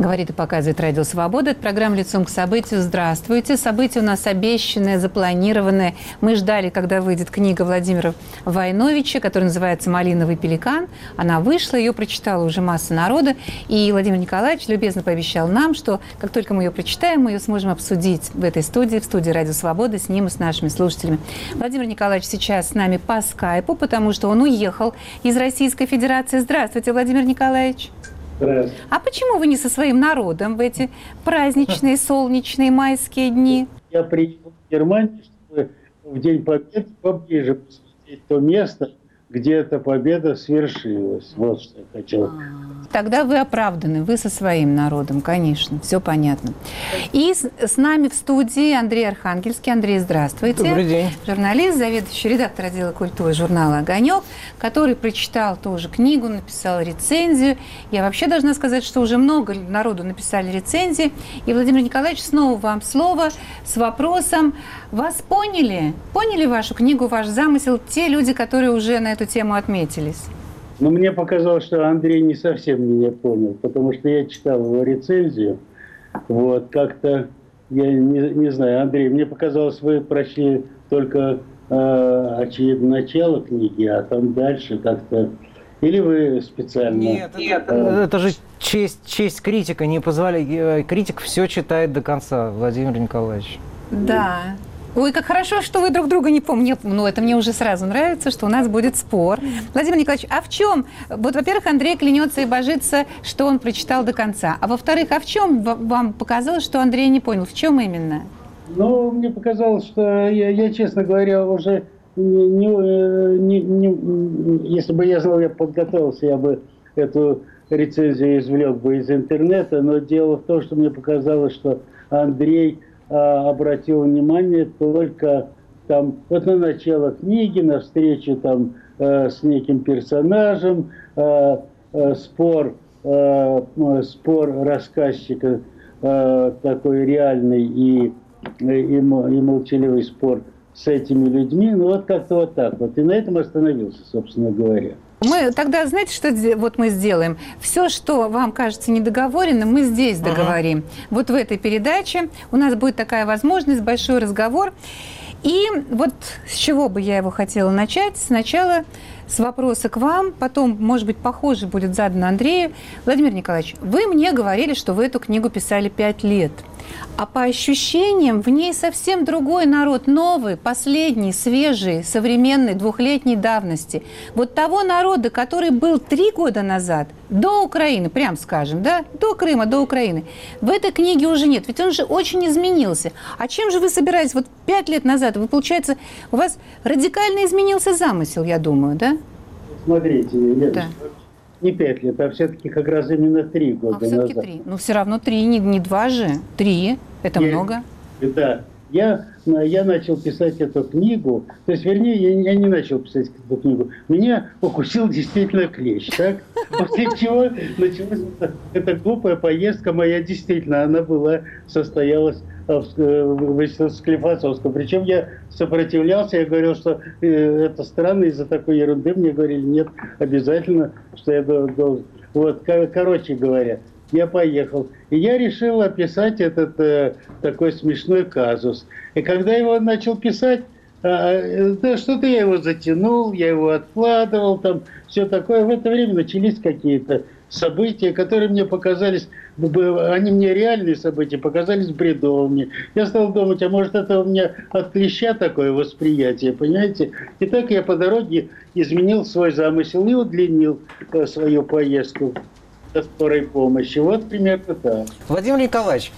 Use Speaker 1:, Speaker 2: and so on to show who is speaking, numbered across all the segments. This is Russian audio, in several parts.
Speaker 1: Говорит и показывает Радио Свобода. Это программа «Лицом к событию». Здравствуйте. События у нас обещанные, запланированные. Мы ждали, когда выйдет книга Владимира Войновича, которая называется «Малиновый пеликан». Она вышла, ее прочитала уже масса народа. И Владимир Николаевич любезно пообещал нам, что как только мы ее прочитаем, мы ее сможем обсудить в этой студии, в студии «Радио Свобода», с ним и с нашими слушателями. Владимир Николаевич сейчас с нами по скайпу, потому что он уехал из Российской Федерации. Здравствуйте, Владимир Николаевич. А почему вы не со своим народом в эти праздничные, солнечные майские дни?
Speaker 2: Я приехал в Германию, чтобы в День Победы поближе посмотреть то место, где эта победа свершилась. Вот что я хотел.
Speaker 1: Тогда вы оправданы, вы со своим народом, конечно, все понятно. И с нами в студии Андрей Архангельский. Андрей, здравствуйте.
Speaker 3: Добрый день.
Speaker 1: Журналист, заведующий редактор отдела культуры журнала «Огонек», который прочитал тоже книгу, написал рецензию. Я вообще должна сказать, что уже много народу написали рецензии. И, Владимир Николаевич, снова вам слово с вопросом. Вас поняли? Поняли вашу книгу, ваш замысел те люди, которые уже на эту тему отметились?
Speaker 2: Но мне показалось, что Андрей не совсем меня понял, потому что я читал его рецензию. Вот, как-то, я не знаю, Андрей, мне показалось, вы прочли только очевидно начало книги, а там дальше как-то... Или вы специально...
Speaker 3: Нет, это же честь критика не позволяет. Критик все читает до конца, Владимир Николаевич.
Speaker 1: Да. Ой, как хорошо, что вы друг друга не помните. Ну, это мне уже сразу нравится, что у нас будет спор. Владимир Николаевич, а в чем? Вот, во-первых, Андрей клянется и божится, что он прочитал до конца. А во-вторых, а в чем вам показалось, что Андрей не понял? В чем именно?
Speaker 2: Ну, мне показалось, что я честно говоря, уже если бы я знал, я подготовился, я бы эту рецензию извлек бы из интернета. Но дело в том, что мне показалось, что Андрей обратил внимание только там, вот на начало книги, на встречу там с неким персонажем, спор рассказчика такой реальный и молчаливый спор с этими людьми, ну вот как-то вот так вот. И на этом остановился, собственно говоря.
Speaker 1: Мы тогда, знаете, что вот мы сделаем? Все, что вам кажется недоговоренным, мы здесь договорим. Вот в этой передаче у нас будет такая возможность, большой разговор. И вот с чего бы я его хотела начать? Сначала с вопроса к вам, потом, может быть, похоже будет задано Андрею. Владимир Николаевич, вы мне говорили, что вы эту книгу писали 5 лет. А по ощущениям в ней совсем другой народ, новый, последний, свежий, современный, 2-летней давности. Вот того народа, который был 3 года назад, до Украины, прям скажем, да, до Крыма, до Украины, в этой книге уже нет, ведь он же очень изменился. А чем же вы собираетесь? Вот 5 лет назад, вы, получается, у вас радикально изменился замысел, я думаю, да?
Speaker 2: Смотрите, Лена,
Speaker 1: да.
Speaker 2: Не 5 лет, а все-таки как раз именно 3 года назад.
Speaker 1: А все-таки 3. Ну, все равно 3, не 2 же. 3. Это много.
Speaker 2: Да. Я начал писать эту книгу, то есть, вернее, я не начал писать эту книгу. Меня укусил действительно клещ, так? После чего началась эта глупая поездка моя, действительно, она состоялась в Склифосовском. Причем я сопротивлялся, я говорил, что это странно, из-за такой ерунды мне говорили, нет, обязательно, что я должен. Вот, короче говоря, я поехал. И я решил описать этот такой смешной казус. И когда его начал писать, да, что-то я его затянул, я его откладывал, там все такое. В это время начались какие-то события, которые мне показались, они мне реальные события, показались бредовыми. Я стал думать, а может это у меня от клеща такое восприятие, понимаете? И так я по дороге изменил свой замысел и удлинил свою поездку до скорой помощи. Вот примерно так.
Speaker 3: Владимир Николаевич,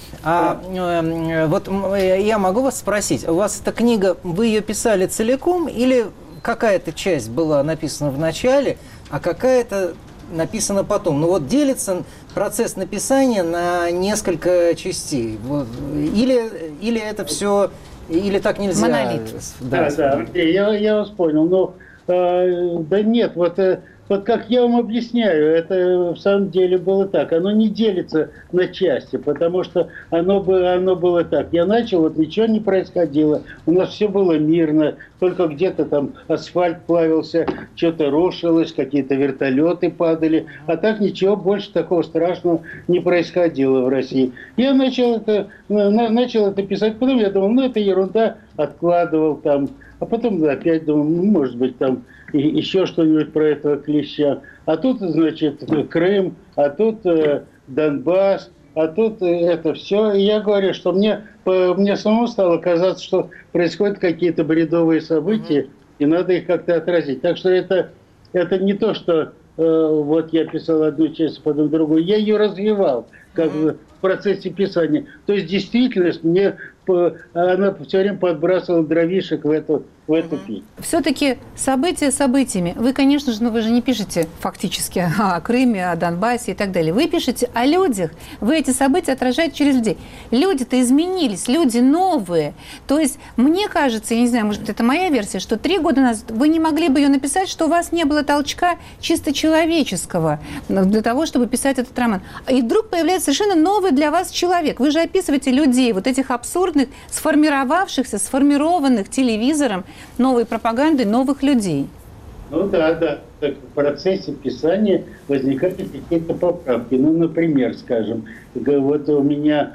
Speaker 3: вот я могу вас спросить, у вас эта книга, вы ее писали целиком или какая-то часть была написана в начале, а какая-то написана потом? Ну вот делится процесс написания на несколько частей. Вот. Или это все, или так нельзя?
Speaker 1: Монолит.
Speaker 2: Да, я вас понял. Но, да нет, вот вот как я вам объясняю, это в самом деле было так. Оно не делится на части, потому что оно было так. Я начал, вот ничего не происходило, у нас все было мирно, только где-то там асфальт плавился, что-то рушилось, какие-то вертолеты падали, а так ничего больше такого страшного не происходило в России. Я начал это писать, потом я думал, ну это ерунда, откладывал там, а потом опять думал, ну, может быть там и еще что-нибудь про этого клеща. А тут, значит, Крым, а тут Донбасс, а тут это все. И я говорю, что мне самому стало казаться, что происходят какие-то бредовые события, и надо их как-то отразить. Так что это не то, что вот я писал одну часть, потом другую. Я ее развивал как бы в процессе писания. То есть действительность она все время подбрасывала дровишек в эту печь.
Speaker 1: Все-таки события событиями. Вы, конечно же, вы же не пишете фактически о Крыме, о Донбассе и так далее. Вы пишете о людях. Вы эти события отражаете через людей. Люди-то изменились, люди новые. То есть, мне кажется, я не знаю, может быть, это моя версия, что 3 года назад вы не могли бы ее написать, что у вас не было толчка чисто человеческого для того, чтобы писать этот роман. И вдруг появляется совершенно новый для вас человек. Вы же описываете людей, вот этих абсурдных, сформированных телевизором, новой пропагандой новых людей.
Speaker 2: Ну да. Так в процессе писания возникают какие-то поправки. Ну, например, скажем, вот у меня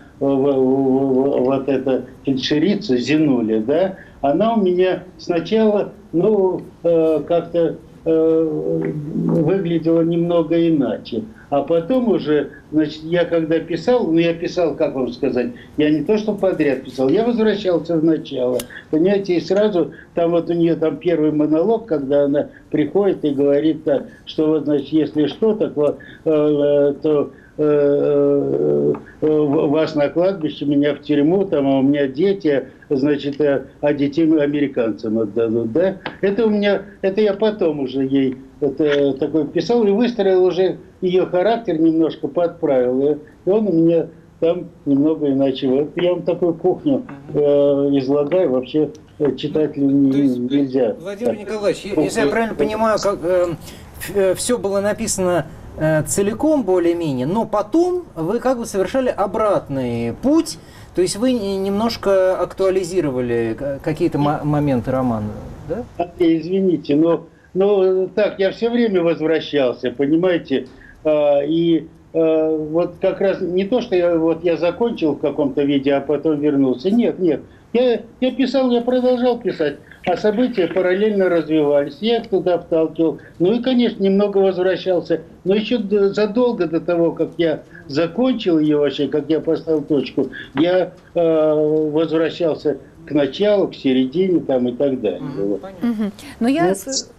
Speaker 2: вот эта фельдшерица Зинуля, да, она у меня сначала, как-то выглядела немного иначе. А потом уже, значит, я когда писал, я писал, как вам сказать, я не то что подряд писал, я возвращался в начало. Понимаете, и сразу, там вот у нее там первый монолог, когда она приходит и говорит, так, что вот, значит, если что, так вот, то вас на кладбище, меня в тюрьму, там, а у меня дети, значит, а детей американцам отдадут, да? Это я потом уже ей такой писал и выстроил уже ее характер, немножко подправил, и он у меня там немного иначе. Вот я вам такую кухню излагаю, вообще читателю нельзя.
Speaker 3: Владимир Николаевич, если я правильно понимаю, как все было написано целиком более-менее, но потом вы как бы совершали обратный путь, то есть вы немножко актуализировали какие-то моменты романа, да?
Speaker 2: Извините, но так, я все время возвращался, понимаете, и вот как раз не то, что я закончил в каком-то виде, а потом вернулся, нет, я писал, я продолжал писать, а события параллельно развивались, я их туда вталкивал, ну и, конечно, немного возвращался, но еще задолго до того, как я закончил ее вообще, как я поставил точку, я возвращался к началу, к середине там и так далее.
Speaker 1: Но я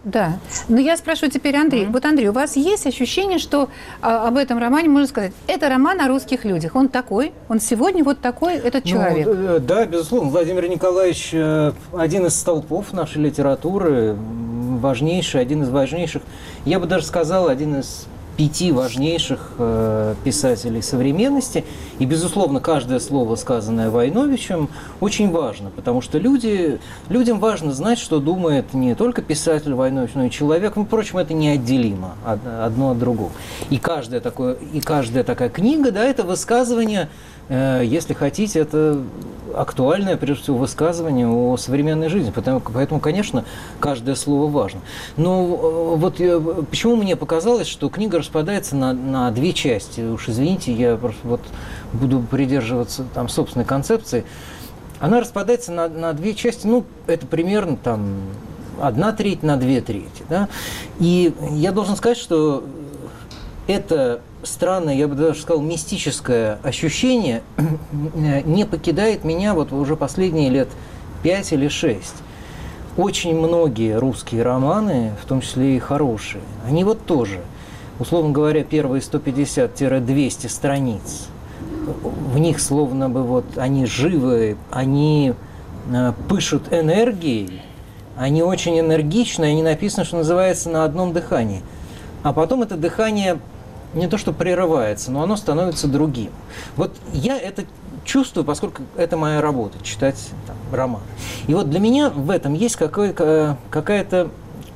Speaker 1: спрашиваю теперь Андрей. Вот, Андрей, у вас есть ощущение, что об этом романе можно сказать, это роман о русских людях, он такой, он сегодня вот такой, этот человек?
Speaker 3: Да, безусловно, Владимир Николаевич один из столпов нашей литературы, важнейший, один из важнейших, я бы даже сказал, один из 5 важнейших писателей современности. И, безусловно, каждое слово, сказанное Войновичем, очень важно, потому что людям важно знать, что думает не только писатель Войнович, но и человек. Впрочем, это неотделимо одно от другого. И каждая такая книга, да, это высказывание, если хотите, это актуальное, прежде всего, высказывание о современной жизни. Поэтому, конечно, каждое слово важно. Но вот почему мне показалось, что книга распадается на 2 части. Уж извините, я просто вот буду придерживаться там собственной концепции. Она распадается на 2 части, это примерно там 1/3 на 2/3. Да? И я должен сказать, что это странное, я бы даже сказал, мистическое ощущение не покидает меня вот уже последние лет 5 или 6. Очень многие русские романы, в том числе и хорошие, они вот тоже, условно говоря, первые 150-200 страниц, в них словно бы вот они живы, они пышут энергией, они очень энергичны, они написаны, что называется, на одном дыхании. А потом это дыхание не то что прерывается, но оно становится другим. Вот я это чувствую, поскольку это моя работа, читать роман. И вот для меня в этом есть какая-то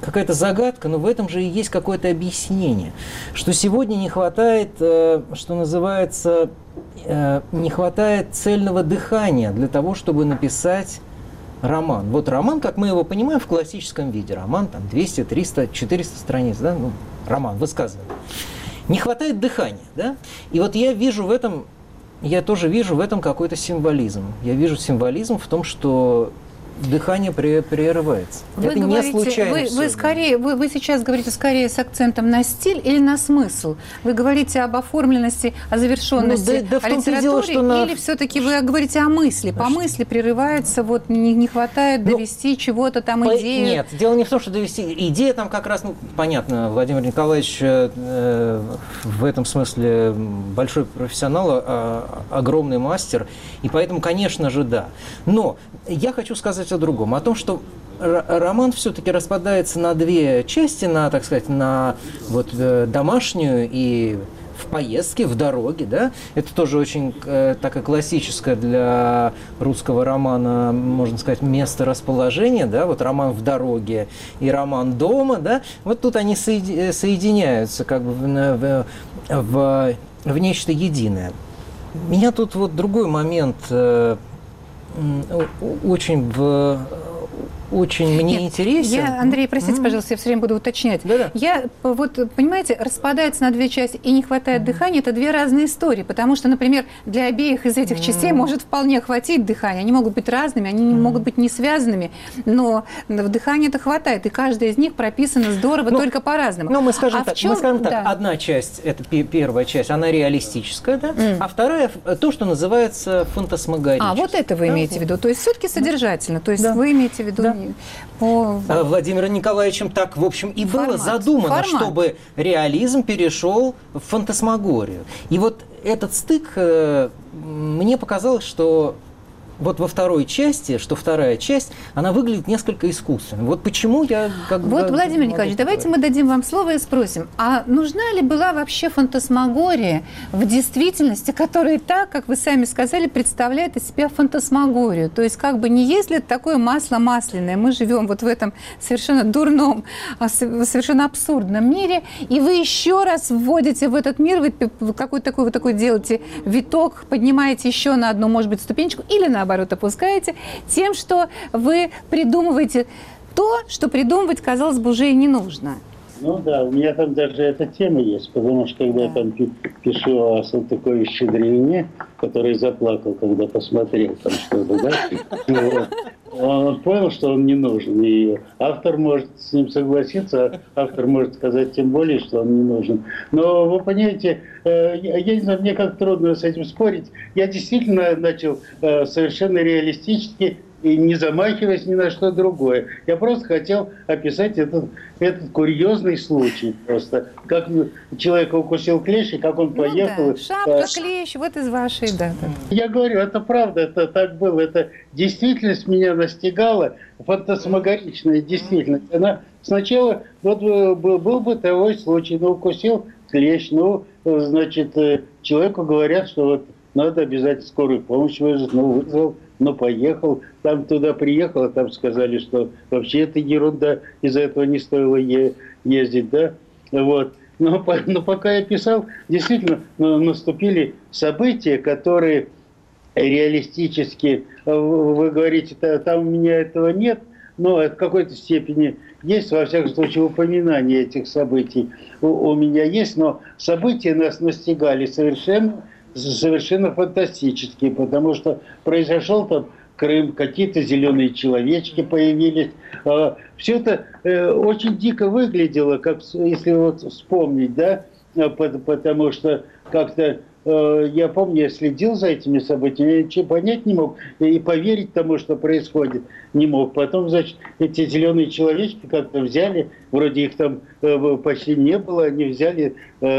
Speaker 3: какая-то загадка, но в этом же и есть какое-то объяснение, что сегодня не хватает, что называется, не хватает цельного дыхания для того, чтобы написать роман. Вот роман, как мы его понимаем, в классическом виде. Роман там 200, 300, 400 страниц, да? Ну, роман, высказывание. Не хватает дыхания, да? И вот я вижу в этом, я тоже вижу в этом какой-то символизм. Я вижу символизм в том, что дыхание прерывается. Это не случайно.
Speaker 1: Вы сейчас говорите скорее с акцентом на стиль или на смысл? Вы говорите об оформленности, о завершенности, о литературе, или все-таки вы говорите о мысли? По мысли прерывается, вот не хватает довести чего-то там, идею?
Speaker 3: Нет, дело не в том, что довести. Идея там как раз, ну, понятно, Владимир Николаевич в этом смысле большой профессионал, огромный мастер, и поэтому, конечно же, да. Но я хочу сказать о другом, о том, что роман все-таки распадается на две части, на, так сказать, на вот, домашнюю и в поездке, в дороге, да. Это тоже очень такая классическая для русского романа, можно сказать, место расположения, да, вот роман в дороге и роман дома, да. Вот тут они соединяются как бы в нечто единое. Меня тут вот другой момент очень мне интересен.
Speaker 1: Андрей, простите, пожалуйста, я все время буду уточнять.
Speaker 3: Да-да.
Speaker 1: Я, вот, понимаете, распадается на две части и не хватает дыхания, это две разные истории, потому что, например, для обеих из этих частей может вполне хватить дыхания. Они могут быть разными, они могут быть не связанными, но дыхания-то хватает, и каждая из них прописана здорово, только по-разному.
Speaker 3: Ну, мы скажем так, одна часть, это первая часть, она реалистическая, да, а вторая то, что называется фантасмагорической.
Speaker 1: Вот это вы имеете в виду, то есть все-таки содержательно, то есть вы имеете в виду...
Speaker 3: Владимиром Николаевичем так, в общем, и было задумано, чтобы реализм перешел в фантасмагорию. И вот этот стык, мне показалось, что вот во второй части, что вторая часть, она выглядит несколько искусственно. Вот почему я...
Speaker 1: Владимир Николаевич, давайте мы дадим вам слово и спросим, а нужна ли была вообще фантасмагория в действительности, которая так, как вы сами сказали, представляет из себя фантасмагорию? То есть как бы не есть ли это такое масло масляное? Мы живем вот в этом совершенно дурном, совершенно абсурдном мире, и вы еще раз вводите в этот мир, вы какой-то такой делаете виток, поднимаете еще на одну, может быть, ступенечку, или наоборот, опускаете, тем, что вы придумываете то, что придумывать, казалось бы, уже и не нужно.
Speaker 2: Ну да, у меня там даже эта тема есть, потому что когда я там пишу о Салтыкове-Щедрине, который заплакал, когда посмотрел там что-то, да, он понял, что он не нужен, и автор может с ним согласиться, автор может сказать тем более, что он не нужен. Но вы понимаете, я не знаю, мне как трудно с этим спорить. Я действительно начал совершенно реалистически, и не замахиваясь ни на что другое. Я просто хотел описать этот курьезный случай. Просто как человека укусил клещ, и как он поехал.
Speaker 1: Да. Шапка, клещ, вот из вашей, да.
Speaker 2: Я говорю, это правда, это так было. Это действительность меня настигала, фантасмагоричная действительность. Она сначала, вот был бытовой случай, укусил клещ, значит, человеку говорят, что вот надо обязательно скорую помощь вызвать, вызвал. Поехал, там туда приехал, а там сказали, что вообще это ерунда, из-за этого не стоило ездить, да, вот. Но пока я писал, действительно наступили события, которые реалистически, вы говорите, там у меня этого нет, но в какой-то степени есть, во всяком случае, упоминание этих событий у меня есть, но события нас настигали совершенно фантастические, потому что произошел там Крым, какие-то зеленые человечки появились. Все это очень дико выглядело, как если вот вспомнить, да, потому что как-то я помню, я следил за этими событиями, я ничего понять не мог и поверить тому, что происходит, не мог. Потом, значит, эти зеленые человечки как-то взяли, вроде их там почти не было, они взяли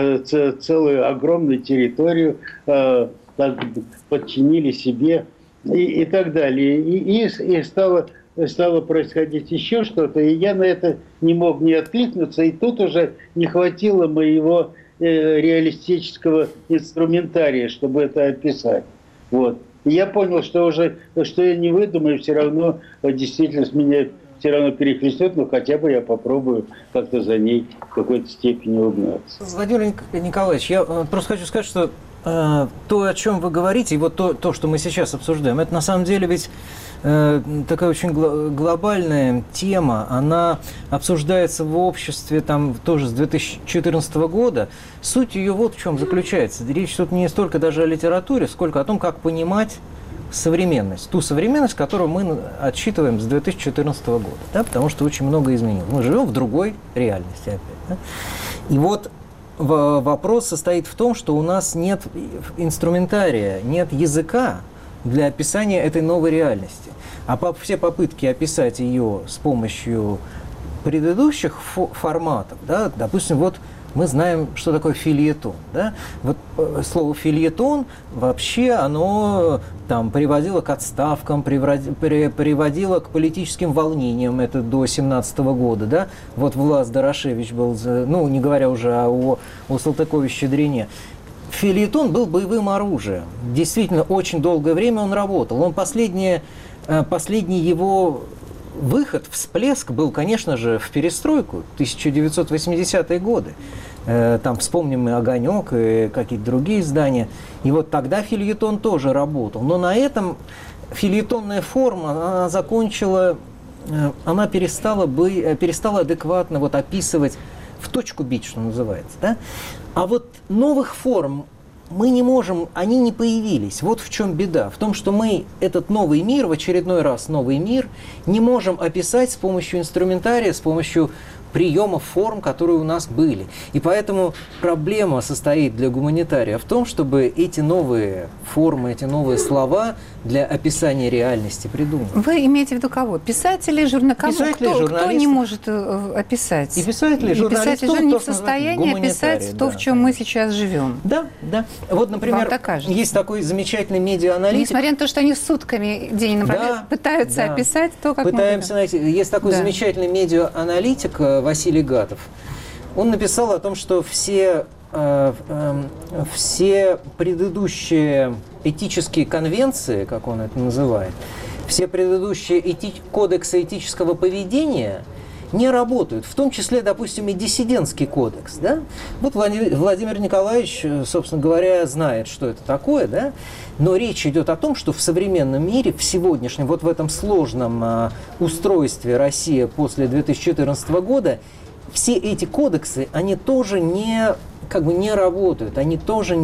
Speaker 2: целую огромную территорию, так, подчинили себе и так далее. И стало происходить еще что-то, и я на это не мог не откликнуться, и тут уже не хватило моего реалистического инструментария, чтобы это описать. Вот. И я понял, что я не выдумаю, все равно действительность меня все равно перехлестнет, но хотя бы я попробую как-то за ней в какой-то степени угнаться.
Speaker 3: Владимир Николаевич, я просто хочу сказать, что то, о чем вы говорите, и вот то, что мы сейчас обсуждаем, это на самом деле ведь такая очень глобальная тема, она обсуждается в обществе там тоже с 2014 года. Суть ее вот в чем заключается. Речь тут не столько даже о литературе, сколько о том, как понимать современность. Ту современность, которую мы отсчитываем с 2014 года. Да, потому что очень много изменилось. Мы живем в другой реальности опять. Да? И вот вопрос состоит в том, что у нас нет инструментария, нет языка для описания этой новой реальности. А все попытки описать ее с помощью предыдущих форматов, да, допустим, вот мы знаем, что такое фельетон. Да? Вот слово фельетон вообще оно там приводило к отставкам, приводило к политическим волнениям, это до 17 года. Да? Вот Влас Дорошевич был, ну, не говоря уже о Салтыкове-Щедрине. Фельетон был боевым оружием. Действительно, очень долгое время он работал. Он последний его выход, всплеск был, конечно же, в перестройку, 1980-е годы. Там вспомним и «Огонек», и какие-то другие издания. И вот тогда фельетон тоже работал. Но на этом фельетонная форма, она закончила, она перестала адекватно вот описывать, в точку бить, что называется. Да? А вот новых форм мы не можем, они не появились. Вот в чем беда. В том, что мы этот новый мир, в очередной раз новый мир, не можем описать с помощью инструментария, с помощью приемов, форм, которые у нас были. И поэтому проблема состоит для гуманитария в том, чтобы эти новые формы, эти новые слова для описания реальности придумать.
Speaker 1: Вы имеете в виду кого? Писатели, журналисты? Кто не может описать?
Speaker 3: И писатели, журналисты
Speaker 1: не в состоянии описать то, в чем мы сейчас живем.
Speaker 3: Да, да. Вот, например, есть такой замечательный медиа-аналитик.
Speaker 1: Несмотря на то, что они сутками день напролет пытаются описать то, как
Speaker 3: пытаемся найти. Есть такой замечательный медиа-аналитик Василий Гатов. Он написал о том, что все предыдущие этические конвенции, как он это называет, все предыдущие кодексы этического поведения не работают, в том числе, допустим, и диссидентский кодекс. Да? Вот Владимир Николаевич, собственно говоря, знает, что это такое, да? Но речь идет о том, что в современном мире, в сегодняшнем, вот в этом сложном устройстве России после 2014 года, все эти кодексы, они тоже не работают, они тоже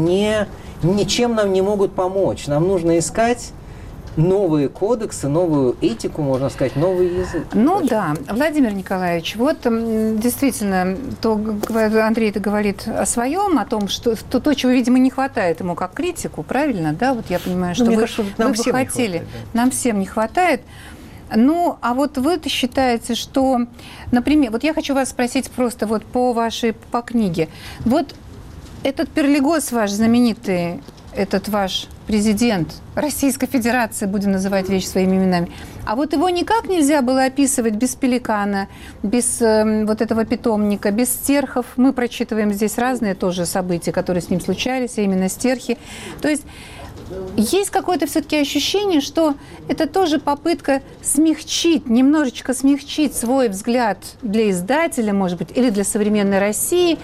Speaker 3: ничем нам не могут помочь. Нам нужно искать новые кодексы, новую этику, можно сказать, новый язык.
Speaker 1: Ну да, Владимир Николаевич, вот действительно, Андрей говорит о своем, о том, что то, чего, видимо, не хватает ему как критику, правильно, да? Вот я понимаю, что вы бы хотели, нам всем не хватает. Ну, а вот вы-то считаете, что, например, вот я хочу вас спросить просто вот по книге. Вот этот Перлигос ваш знаменитый, этот ваш президент Российской Федерации, будем называть вещи своими именами, а вот его никак нельзя было описывать без пеликана, без вот этого питомника, без стерхов. Мы прочитываем здесь разные тоже события, которые с ним случались, а именно стерхи. То есть есть какое-то все-таки ощущение, что это тоже попытка немножечко смягчить свой взгляд для издателя, может быть, или для современной России.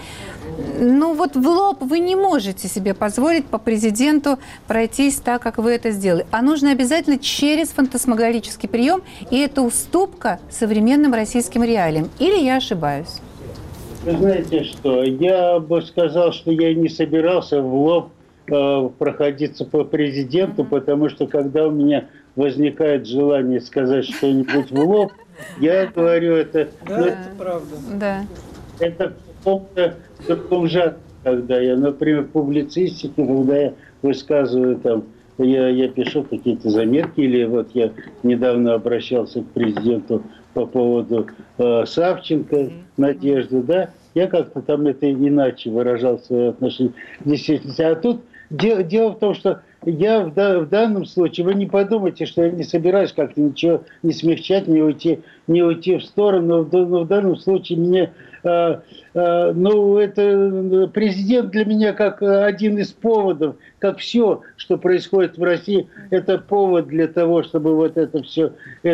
Speaker 1: Ну вот в лоб вы не можете себе позволить по президенту пройтись так, как вы это сделали. А нужно обязательно через фантасмагорический прием, и это уступка современным российским реалиям. Или я ошибаюсь?
Speaker 2: Вы знаете что, я бы сказал, что я не собирался в лоб проходиться по президенту, потому что когда у меня возникает желание сказать что-нибудь в лоб, я говорю это...
Speaker 3: Да, это правда.
Speaker 1: Да.
Speaker 2: Это в каком-то другом жанре, когда я, например, в публицистике, когда я высказываю там, я пишу какие-то заметки, или вот я недавно обращался к президенту по поводу Савченко, Надежды, да, я как-то там это иначе выражал свои отношения к действительности. А тут дело в том, что я в данном случае, вы не подумайте, что я не собираюсь как-то ничего не смягчать, не уйти в сторону, но в данном случае мне ну, это президент для меня как один из поводов, как все, что происходит в России, это повод для того, чтобы вот это все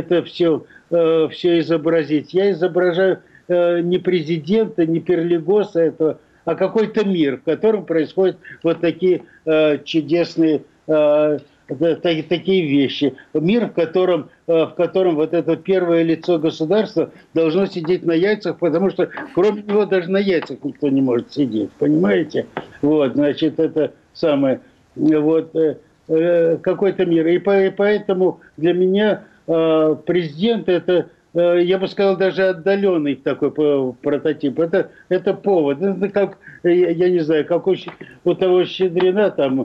Speaker 2: изобразить. Я изображаю не президента, не Перлигоса этого, а какой-то мир, в котором происходят вот такие чудесные такие вещи. Мир, в котором вот это первое лицо государства должно сидеть на яйцах, потому что кроме него даже на яйцах никто не может сидеть. Понимаете? Вот, значит, это самое. Вот, какой-то мир. И поэтому для меня президент это, я бы сказал, даже отдаленный такой прототип. Это повод. Это как, я не знаю, как у того Щедрина там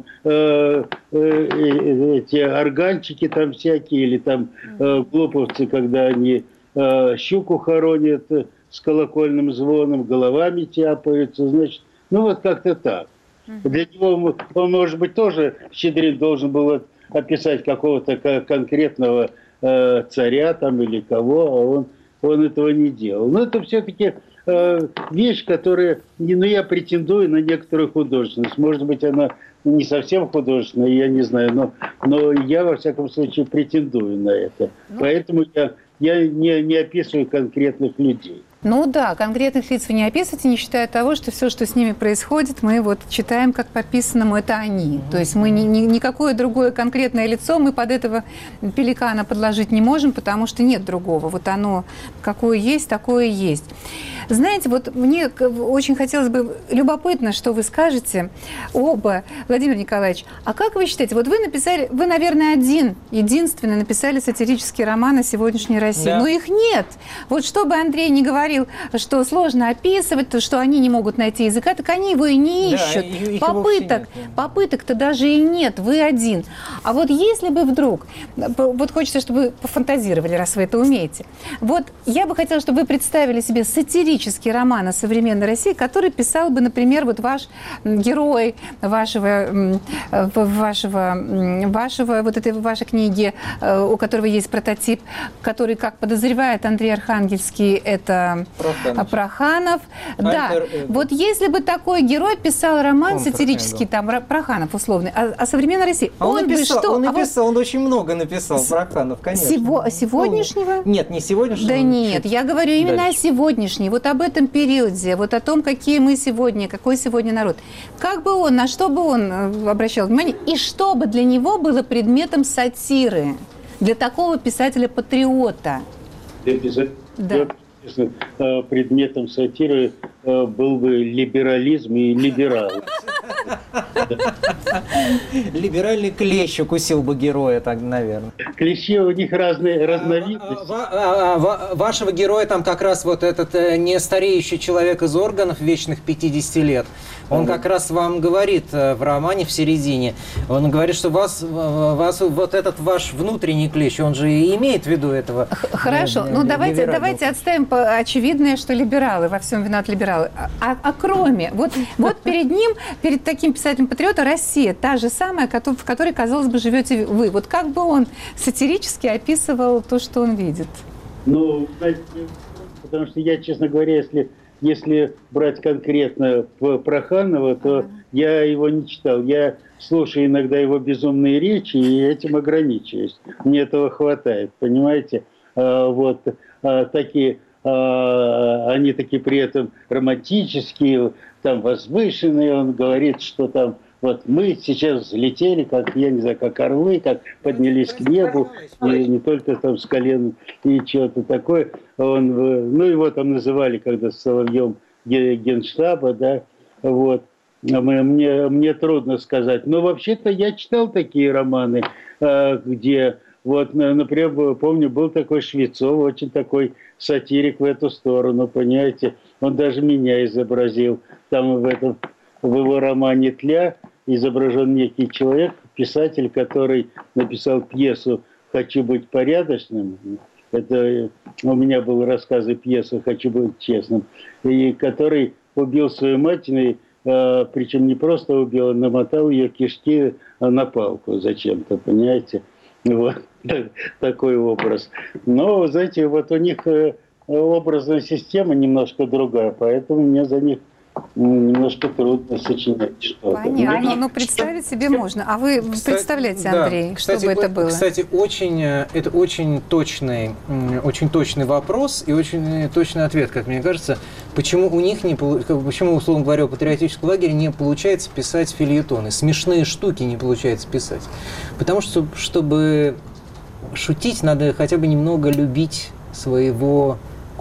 Speaker 2: эти органчики там всякие, или там глуповцы, когда они щуку хоронят с колокольным звоном, головами тяпаются, значит, ну вот как-то так. Для него, он, может быть, тоже Щедрин должен был описать какого-то конкретного царя там или кого, а он этого не делал. Но это все-таки вещь, которая, ну, я претендую на некоторую художественность. Может быть, она не совсем художественная, я не знаю, но я, во всяком случае, претендую на это. Поэтому я не описываю конкретных людей.
Speaker 1: Ну да, конкретных лиц вы не описываете, не считая того, что все, что с ними происходит, мы вот читаем как по писанному, это они. То есть мы никакое другое конкретное лицо мы под этого пеликана подложить не можем, потому что нет другого. Вот оно какое есть, такое есть. Знаете, вот мне очень хотелось бы, любопытно, что вы скажете оба, Владимир Николаевич, а как вы считаете, вот вы написали, вы, наверное, единственный написали сатирический роман о сегодняшней России, да. Но их нет. Вот что бы Андрей не говорил, что сложно описывать, то, что они не могут найти языка, так они его и не ищут. Попыток-то даже и нет, вы один. А вот если бы вдруг, вот хочется, чтобы вы пофантазировали, раз вы это умеете, вот я бы хотела, чтобы вы представили себе сатирический роман о современной России, который писал бы, например, вот ваш герой вашей книги, у которого есть прототип, который, как подозревает Андрей Архангельский, это Проханов. Да. Вот если бы такой герой писал роман сатирический, там, Проханов условный, о современной России, он
Speaker 3: очень много написал, Проханов, конечно.
Speaker 1: Сегодняшнего?
Speaker 3: Нет, не сегодняшнего.
Speaker 1: Да нет, я говорю именно о сегодняшней, вот об этом периоде, вот о том, какие мы сегодня, какой сегодня народ. Как бы он, на что бы он обращал внимание, и что бы для него было предметом сатиры, для такого писателя-патриота?
Speaker 2: Да. Предметом сатиры был бы либерализм и либералы.
Speaker 3: Либеральный клещ укусил бы героя, так, наверное.
Speaker 2: Клещи у них разные разновидности.
Speaker 3: Вашего героя там как раз вот этот не стареющий человек из органов вечных 50 лет. Он как раз вам говорит в романе в середине, он говорит, что вас вот этот ваш внутренний клещ, он же и имеет в виду этого.
Speaker 1: Хорошо, ну давайте отставим очевидное, что либералы, во всем виноваты либералы. А кроме, вот перед ним, перед таким писателем-патриотом Россия, та же самая, в которой, казалось бы, живете вы. Вот как бы он сатирически описывал то, что он видит?
Speaker 2: Ну, потому что я, честно говоря, если брать конкретно Проханова, то я его не читал. Я слушаю иногда его безумные речи и этим ограничиваюсь. Мне этого хватает, понимаете? Вот такие, они такие при этом романтические, там возвышенные. Он говорит, что там вот мы сейчас взлетели, как, я не знаю, как орлы, как поднялись к небу, и не только там с колен и что-то такое. Ну, его там называли, когда с Соловьем Генштаба, да, вот. Мне трудно сказать. Но вообще-то я читал такие романы, где, вот, например, помню, был такой Швецов, очень такой сатирик в эту сторону, понимаете. Он даже меня изобразил. Там в его романе «Тля» изображен некий человек, писатель, который написал пьесу «Хочу быть порядочным». Это у меня был рассказ и пьеса «Хочу быть честным», и который убил свою мать, причем не просто убил, он намотал ее кишки на палку зачем-то, понимаете? Вот такой образ. Но, знаете, вот у них образная система немножко другая, поэтому мне за них немножко трудно сочинять что-то.
Speaker 1: Понятно, но представить себе можно. А вы представляете, Андрей,
Speaker 3: да, кстати,
Speaker 1: что бы это было?
Speaker 3: Кстати, это очень точный вопрос и очень точный ответ, как мне кажется. Почему у них почему, условно говоря, у патриотического лагеря не получается писать фельетоны, смешные штуки не получается писать? Потому что, чтобы шутить, надо хотя бы немного любить своего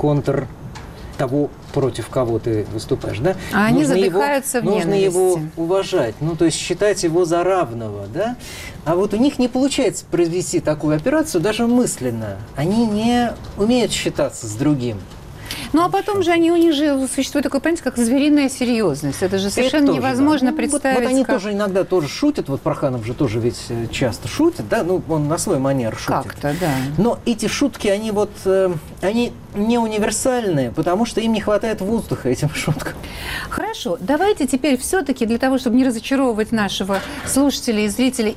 Speaker 3: того, против кого ты выступаешь, да?
Speaker 1: А они задыхаются в ненависти.
Speaker 3: Нужно его уважать, то есть считать его за равного, да? А вот у них не получается произвести такую операцию даже мысленно. Они не умеют считаться с другим.
Speaker 1: Ну, а потом же у них же существует такое понятие, как звериная серьезность. Это же совершенно невозможно представить.
Speaker 3: Вот они тоже иногда тоже шутят, вот Проханов же тоже ведь часто шутит, да, он на свой манер шутит.
Speaker 1: Как-то, да.
Speaker 3: Но эти шутки, они не универсальные, потому что им не хватает воздуха, этим шуткам.
Speaker 1: Хорошо, давайте теперь все-таки для того, чтобы не разочаровывать нашего слушателя и зрителя,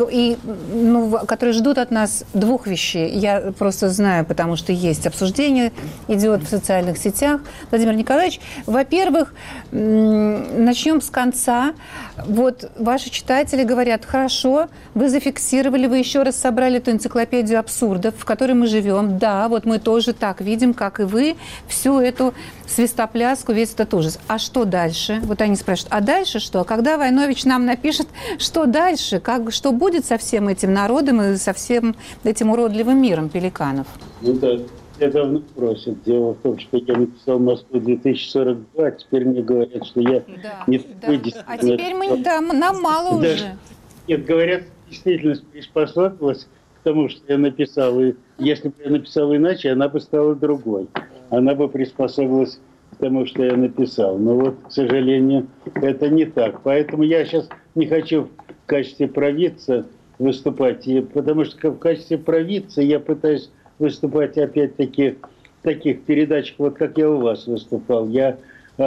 Speaker 1: которые ждут от нас двух вещей. Я просто знаю, потому что есть обсуждение, идет в социальных сетях. Владимир Николаевич, во-первых, начнем с конца. Вот ваши читатели говорят: хорошо, вы зафиксировали, вы еще раз собрали эту энциклопедию абсурдов, в которой мы живем. Да, вот мы тоже так видим, как и вы, всю эту свистопляску, весь этот ужас. А что дальше? Вот они спрашивают, а дальше что? А когда Войнович нам напишет, что дальше? Что будет со всем этим народом и со всем этим уродливым миром пеликанов?
Speaker 2: Ну да, я давно просят. Дело в том, что я написал «Москву 2042», а теперь мне говорят, что я не такой действительно...
Speaker 1: А теперь нам мало уже.
Speaker 2: Нет, говорят, действительность приспособилась к тому, что я написал. И если бы я написал иначе, она бы стала другой. Она бы приспособилась к тому, что я написал. Но вот, к сожалению, это не так. Поэтому я сейчас не хочу в качестве провидца выступать. Потому что в качестве провидца я пытаюсь выступать опять-таки в таких передачах, вот как я у вас выступал. Я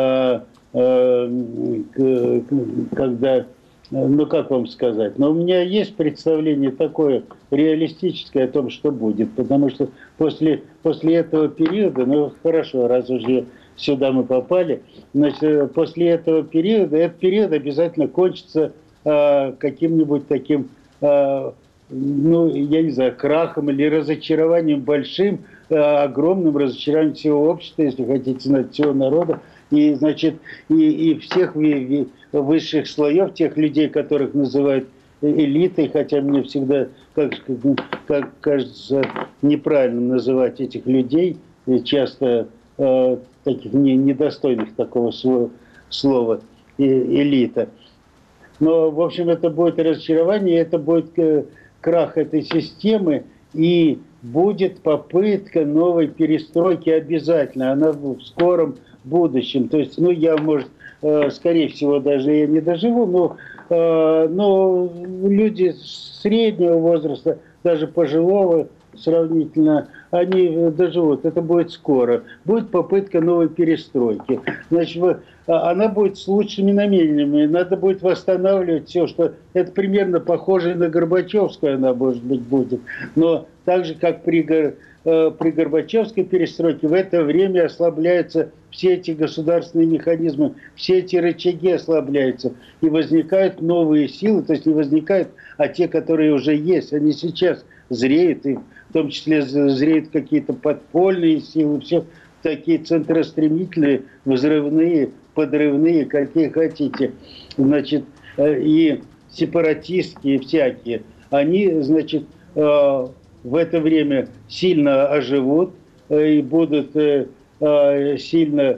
Speaker 2: когда... Ну, как вам сказать? Но у меня есть представление такое реалистическое о том, что будет. Потому что после этого периода, ну, хорошо, раз уже сюда мы попали, значит, после этого периода, этот период обязательно кончится каким-нибудь таким, ну, я не знаю, крахом или разочарованием большим, огромным разочарованием всего общества, если хотите знать, всего народа. И, значит, и всех высших слоев, тех людей, которых называют элитой, хотя мне всегда, как кажется, неправильно называть этих людей, часто таких недостойных такого слова, элита. Но, в общем, это будет разочарование, это будет крах этой системы, и будет попытка новой перестройки обязательно. Она в скором будущем. То есть, ну, я, может, скорее всего, даже я не доживу, но люди среднего возраста, даже пожилого сравнительно, они доживут. Это будет скоро. Будет попытка новой перестройки. Значит, она будет с лучшими намерениями. Надо будет восстанавливать все, что... Это примерно похоже на Горбачевскую, она, может быть, будет. Но так же, как при Горбачевской перестройке, в это время ослабляются все эти государственные механизмы, все эти рычаги ослабляются, и возникают новые силы, то есть не возникают, а те, которые уже есть, они сейчас зреют, и в том числе зреют какие-то подпольные силы, все такие центростремительные, взрывные, подрывные, какие хотите, значит, и сепаратистские всякие, они, значит, в это время сильно оживут и будут сильно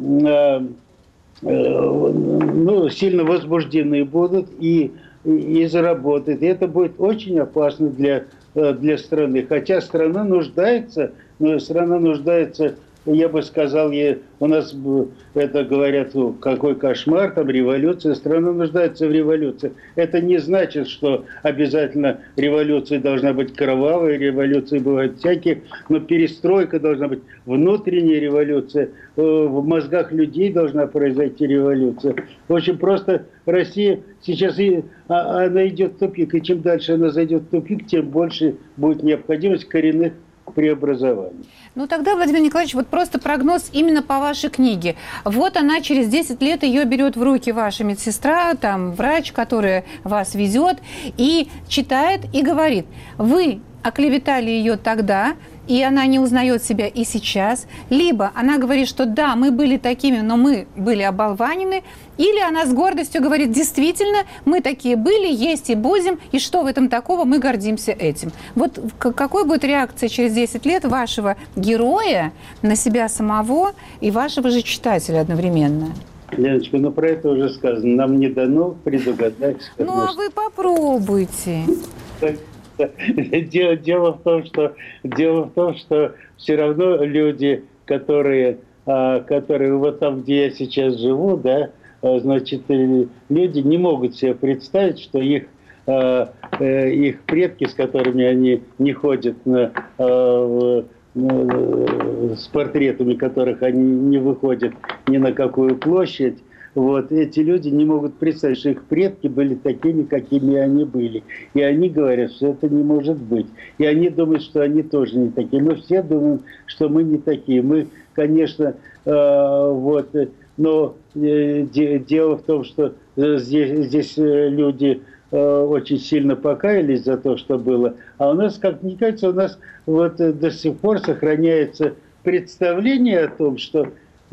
Speaker 2: сильно возбуждены будут и заработают. И это будет очень опасно для страны. Хотя страна нуждается, я бы сказал, у нас это говорят, какой кошмар, там революция, страна нуждается в революции. Это не значит, что обязательно революция должна быть кровавой, революции бывают всякие, но перестройка должна быть, внутренняя революция, в мозгах людей должна произойти революция. В общем, просто Россия сейчас она идет в тупик, и чем дальше она зайдет в тупик, тем больше будет необходимость коренных к преобразованию.
Speaker 1: Ну тогда, Владимир Николаевич, вот просто прогноз именно по вашей книге. Вот она через 10 лет ее берет в руки ваша медсестра, там врач, который вас везет, и читает и говорит: вы оклеветали ее тогда, и она не узнает себя и сейчас, либо она говорит, что да, мы были такими, но мы были оболванены, или она с гордостью говорит: действительно, мы такие были, есть и будем, и что в этом такого, мы гордимся этим. Вот какой будет реакция через 10 лет вашего героя на себя самого и вашего же читателя одновременно?
Speaker 2: Леночка, ну про это уже сказано, нам не дано предугадать.
Speaker 1: Ну а вы попробуйте.
Speaker 2: Дело в том, что все равно люди, которые вот там, где я сейчас живу, да, значит, люди не могут себе представить, что их предки, с которыми они не ходят с портретами которых они не выходят ни на какую площадь, вот, эти люди не могут представить, что их предки были такими, какими они были. И они говорят, что это не может быть. И они думают, что они тоже не такие. Мы все думаем, что мы не такие. Мы, конечно, но дело в том, что здесь люди очень сильно покаялись за то, что было. А у нас, как мне кажется, у нас вот до сих пор сохраняется представление о том, что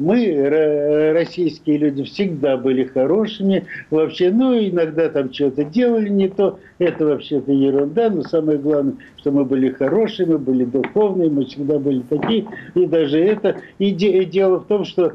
Speaker 2: мы, российские люди, всегда были хорошими, вообще, ну, иногда там что-то делали не то, это вообще-то ерунда, но самое главное, что мы были хорошие, мы были духовные, мы всегда были такие, и даже это, и дело в том, что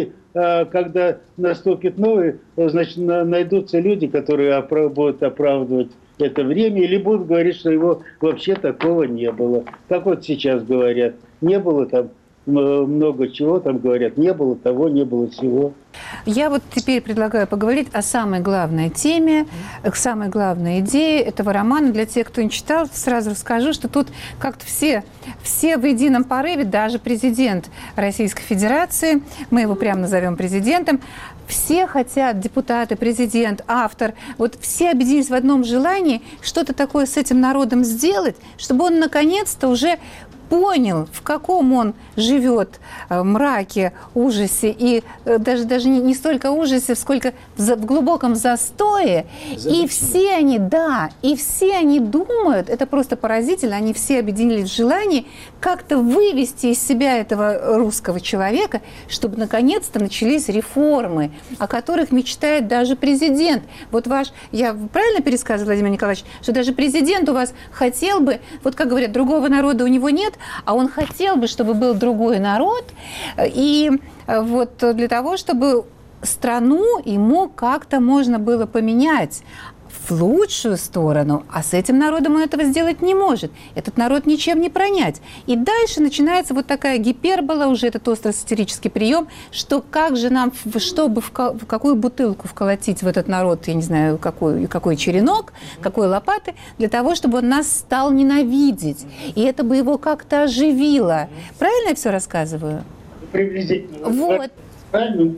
Speaker 2: когда наступит новый, значит, найдутся люди, которые будут оправдывать это время, или будут говорить, что его вообще такого не было. Как вот сейчас говорят, не было там много чего, там говорят, не было того, не было всего.
Speaker 1: Я вот теперь предлагаю поговорить о самой главной теме, самой главной идее этого романа. Для тех, кто не читал, сразу расскажу, что тут как-то все в едином порыве, даже президент Российской Федерации, мы его прямо назовем президентом, все хотят, депутаты, президент, автор, вот все объединились в одном желании что-то такое с этим народом сделать, чтобы он наконец-то уже понял, в каком он живет мраке, ужасе, и даже не столько ужасе, сколько в глубоком застое. И все они, и все они думают, это просто поразительно, они все объединились в желании как-то вывести из себя этого русского человека, чтобы наконец-то начались реформы, о которых мечтает даже президент. Вот я правильно пересказывала, Владимир Николаевич, что даже президент у вас хотел бы, вот как говорят, другого народа у него нет, а он хотел бы, чтобы был другой народ, и вот для того, чтобы страну ему как-то можно было поменять в лучшую сторону, а с этим народом он этого сделать не может. Этот народ ничем не пронять. И дальше начинается вот такая гипербола, уже этот остро-сатирический прием, что как же нам, чтобы в какую бутылку вколотить в этот народ, я не знаю, какой черенок, какой лопаты, для того, чтобы он нас стал ненавидеть. И это бы его как-то оживило. Правильно я все рассказываю?
Speaker 2: Приблизительно.
Speaker 1: Вот.
Speaker 2: Правильно?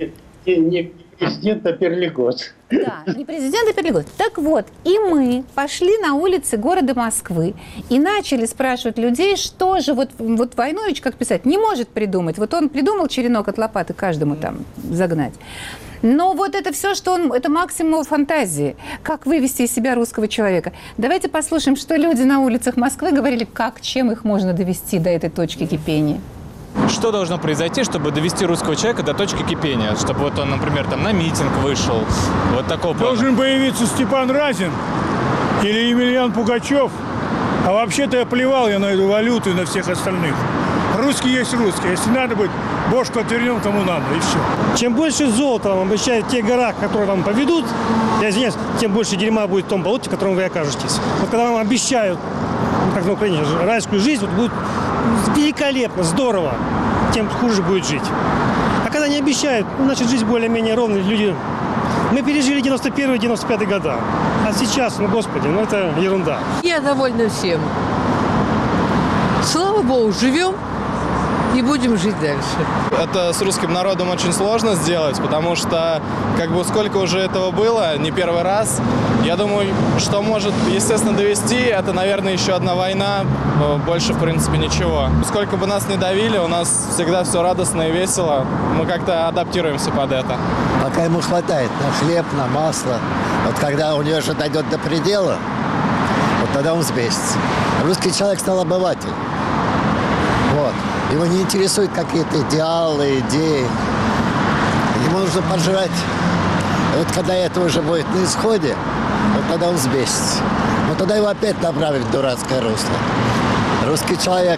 Speaker 2: Не президент, а Перлигос.
Speaker 1: Да, не президент, а Перлигос. Так вот, и мы пошли на улицы города Москвы и начали спрашивать людей, что же вот Войнович, как писать, не может придумать. Вот он придумал черенок от лопаты каждому там загнать. Но вот это все, что это максимум фантазии. Как вывести из себя русского человека. Давайте послушаем, что люди на улицах Москвы говорили, чем их можно довести до этой точки кипения.
Speaker 4: Что должно произойти, чтобы довести русского человека до точки кипения? Чтобы вот он, например, там на митинг вышел, вот такого плана.
Speaker 5: Должен появиться Степан Разин или Емельян Пугачев. А вообще-то я плевал на эту валюту и на всех остальных. Русский есть русский. Если надо будет, бошку отвернем кому надо, и все.
Speaker 6: Чем больше золота вам обещают в тех горах, которые вам поведут, я извиняюсь, тем больше дерьма будет в том болоте, в котором вы окажетесь. Вот когда вам обещают, как на Украине, райскую жизнь, вот будет великолепно, здорово, тем хуже будет жить. А когда не обещают, значит, жизнь более-менее ровная, люди... Мы пережили 91-95 года, а сейчас, господи, это ерунда.
Speaker 7: Я довольна всем. Слава Богу, живем. и будем жить дальше.
Speaker 8: Это с русским народом очень сложно сделать, потому что как бы сколько уже этого было, не первый раз. Я думаю, что может, естественно, довести, это, наверное, еще одна война, больше, в принципе, ничего. Сколько бы нас ни давили, у нас всегда все радостно и весело. Мы как-то адаптируемся под это.
Speaker 9: Пока ему хватает на хлеб, на масло. Вот когда у него же дойдет до предела, вот тогда он взбесится. Русский человек стал обыватель. Вот. Его не интересуют какие-то идеалы, идеи. Ему нужно пожрать. И вот когда это уже будет на исходе, вот тогда он взбесится. Но тогда его опять направят в дурацкое русло. Русский человек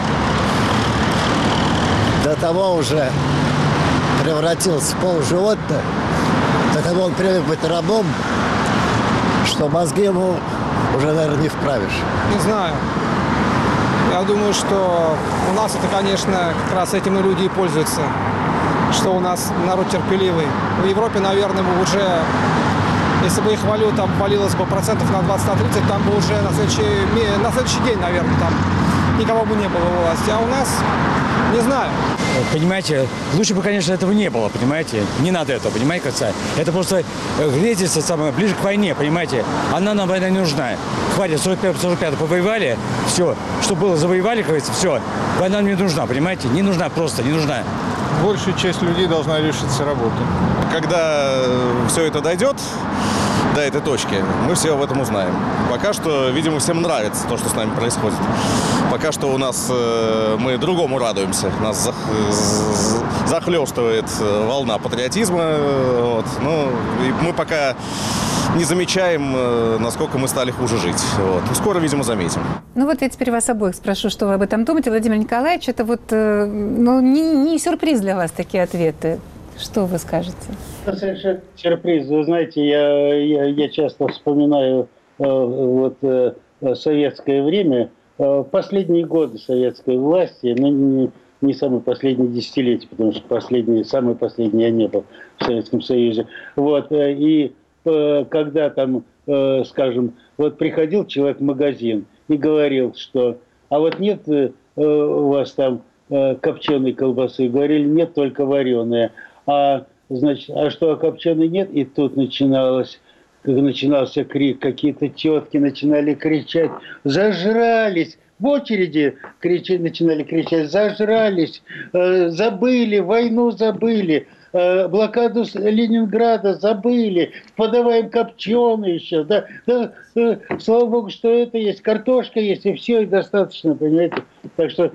Speaker 9: до того уже превратился в полживотное, до того он привык быть рабом, что мозги ему уже, наверное, не вправишь.
Speaker 10: Не знаю. Я думаю, что у нас это, конечно, как раз этим и люди и пользуются, что у нас народ терпеливый. В Европе, наверное, бы уже, если бы их валюта там валилась бы процентов на 20-30, там бы уже на следующий день, наверное, там никого бы не было у власти. А у нас, не знаю.
Speaker 11: Понимаете, лучше бы, конечно, этого не было, понимаете? Не надо этого, понимаете, как это просто греть самое ближе к войне, понимаете? Она нам война не нужна. Хватит, 45 повоевали, все, что было, завоевали, как говорится, все. Война не нужна, понимаете? Не нужна просто, не нужна.
Speaker 12: Большая часть людей должна лишиться работы. Когда все это дойдет до этой точки, мы все об этом узнаем. Пока что, видимо, всем нравится то, что с нами происходит. Пока что у нас мы другому радуемся. Нас захлестывает волна патриотизма. Вот. Ну, и мы пока не замечаем, насколько мы стали хуже жить. Вот. Скоро, видимо, заметим.
Speaker 1: Ну вот я теперь вас обоих спрошу, что вы об этом думаете. Владимир Николаевич, это вот ну, не сюрприз для вас такие ответы. Что вы скажете?
Speaker 2: Это совершенно сюрприз. Вы знаете, я часто вспоминаю советское время, последние годы советской власти, но не самые последние десятилетия, потому что самые последние я не был в Советском Союзе. Вот, и когда там, скажем, вот приходил человек в магазин и говорил, что а вот нет у вас там копченой колбасы, говорили, нет, только вареная. Значит, а что, копченой нет? И тут начинался крик, какие-то тетки начинали кричать, зажрались, в очереди начинали кричать, зажрались, забыли, войну забыли, блокаду Ленинграда забыли, подаваем копченую еще, да, слава богу, что это есть, картошка есть, и все, и достаточно, понимаете. Так что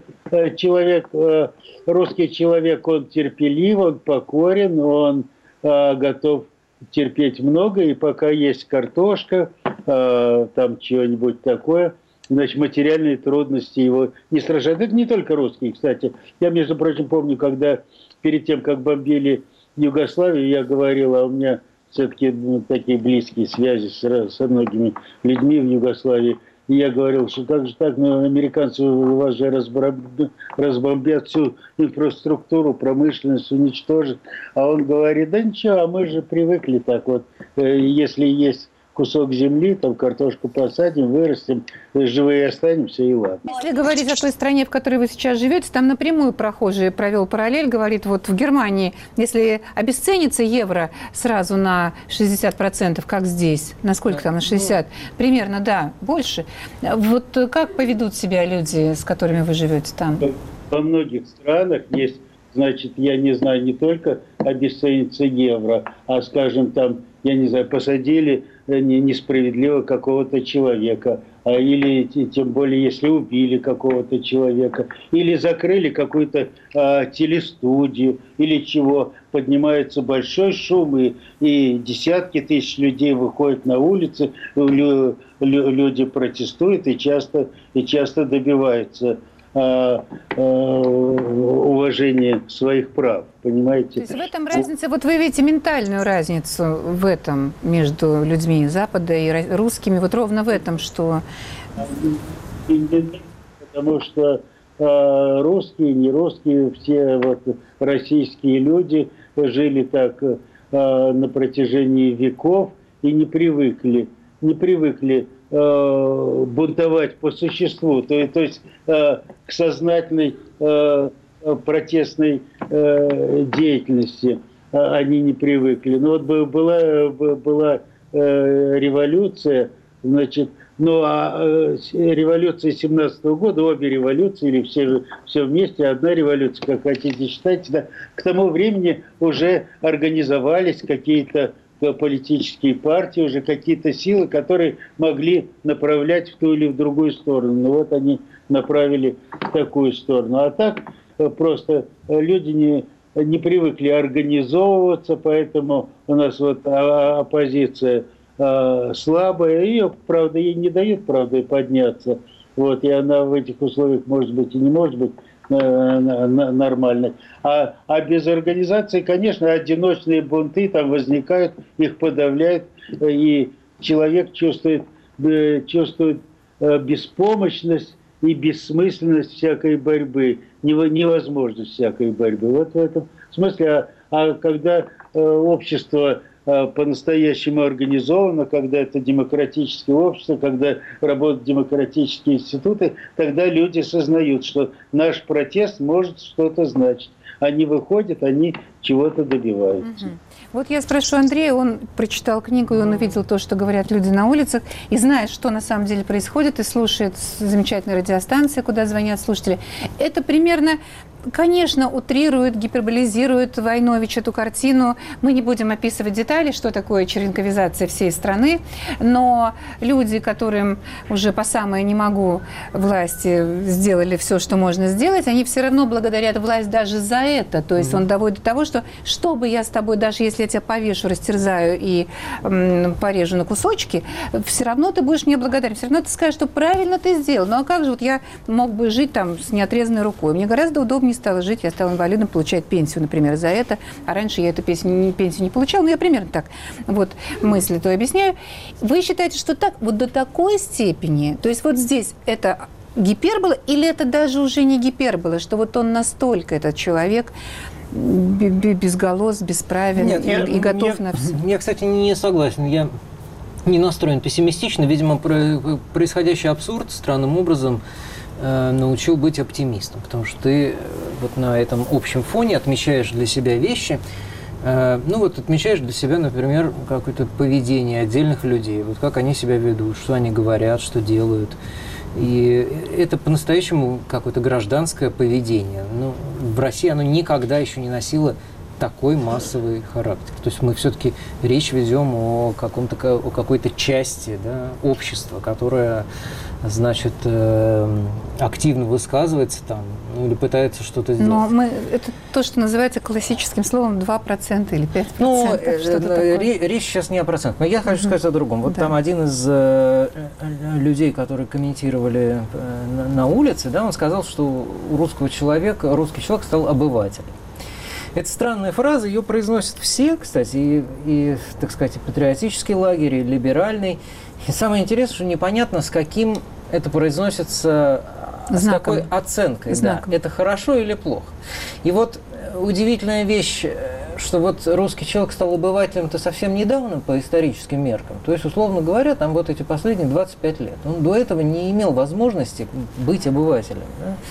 Speaker 2: русский человек, он терпелив, он покорен, он готов терпеть много, и пока есть картошка, там чего-нибудь такое, значит, материальные трудности его не сражают. Это не только русские, кстати. Я, между прочим, помню, когда перед тем, как бомбили Югославию, я говорил, а у меня все-таки такие близкие связи со многими людьми в Югославии, и я говорил, что как же так, американцы у вас же разбомбят всю инфраструктуру, промышленность уничтожат. А он говорит, да ничего, а мы же привыкли так вот, если есть кусок земли, там картошку посадим, вырастим, живые останемся, и ладно.
Speaker 1: Если говорить о той стране, в которой вы сейчас живете, там напрямую прохожий провел параллель, говорит, вот в Германии, если обесценится евро сразу на 60%, как здесь, на сколько там, на 60%, примерно, да, больше. Вот как поведут себя люди, с которыми вы живете там?
Speaker 2: Во многих странах есть, значит, я не знаю, не только обесценится евро, а, скажем, там, я не знаю, посадили несправедливо какого-то человека, или тем более, если убили какого-то человека, или закрыли какую-то телестудию, или чего, поднимается большой шум, и десятки тысяч людей выходят на улицы, люди протестуют и часто добиваются уважения своих прав, понимаете?
Speaker 1: То есть в этом разница, вот вы видите ментальную разницу в этом между людьми Запада и русскими, вот ровно в этом, что...
Speaker 2: Потому что русские, не русские, все вот российские люди жили так на протяжении веков и не привыкли бунтовать по существу, то есть к сознательной протестной деятельности они не привыкли. Но вот была революция, значит, революция 17-го года, обе революции, или все вместе, одна революция, как хотите считать, да, к тому времени уже организовались какие-то политические партии, уже какие-то силы, которые могли направлять в ту или в другую сторону. Но вот они направили в такую сторону. А так просто люди не привыкли организовываться, поэтому у нас вот оппозиция слабая, ее, правда, ей не дают, правда, подняться. Вот, и она в этих условиях, может быть, и не может быть нормальной. А без организации, конечно, одиночные бунты там возникают, их подавляют, и человек чувствует беспомощность и бессмысленность всякой борьбы, невозможность всякой борьбы. Вот в этом смысле. А когда общество по-настоящему организовано, когда это демократическое общество, когда работают демократические институты, тогда люди сознают, что наш протест может что-то значить. Они выходят, они чего-то добиваются.
Speaker 1: Угу. Вот я спрошу Андрея, он прочитал книгу, и он увидел то, что говорят люди на улицах, и знает, что на самом деле происходит, и слушает замечательные радиостанции, куда звонят слушатели. Это примерно, конечно, утрирует, гиперболизирует Войнович эту картину. Мы не будем описывать детали, что такое черенковизация всей страны, но люди, которым уже по самое не могу власти сделали все, что можно сделать, они все равно благодарят власть даже за это. То есть он доводит до того, что бы я с тобой, даже если я тебя повешу, растерзаю и порежу на кусочки, все равно ты будешь мне благодарен. Все равно ты скажешь, что правильно ты сделал. Ну а как же вот я мог бы жить там с неотрезанной рукой? Мне гораздо удобнее стало жить, я стала инвалидом, получать пенсию, например, за это. А раньше я эту пенсию не получала. Ну, я примерно так вот мысли то объясняю. Вы считаете, что так, вот до такой степени, то есть вот здесь это гипербола, или это даже уже не гипербола, что вот он настолько, этот человек, безголос, бесправен и готов на все?
Speaker 3: Я, кстати, не согласен. Я не настроен пессимистично. Видимо, происходящий абсурд странным образом научил быть оптимистом, потому что ты вот на этом общем фоне отмечаешь для себя вещи. Ну вот отмечаешь для себя, например, какое-то поведение отдельных людей, вот как они себя ведут, что они говорят, что делают. И это по-настоящему какое-то гражданское поведение. Ну, в России оно никогда еще не носило такой массовый характер. То есть мы все-таки речь ведем о какой-то части, да, общества, которая, значит, активно высказывается там, ну, или пытается что-то сделать.
Speaker 1: Но это то, что называется классическим словом 2% или 5%. Ну,
Speaker 3: речь сейчас не о процентах, но я хочу сказать о другом. Вот там один из людей, которые комментировали на улице, да, он сказал, что русский человек стал обывателем. Это странная фраза, ее произносят все, кстати, и, так сказать, и патриотический лагерь, и либеральный. И самое интересное, что непонятно, с каким это произносится, с какой оценкой. Да, это хорошо или плохо. И вот удивительная вещь, что вот русский человек стал обывателем-то совсем недавно по историческим меркам. То есть, условно говоря, там вот эти последние 25 лет. Он до этого не имел возможности быть обывателем.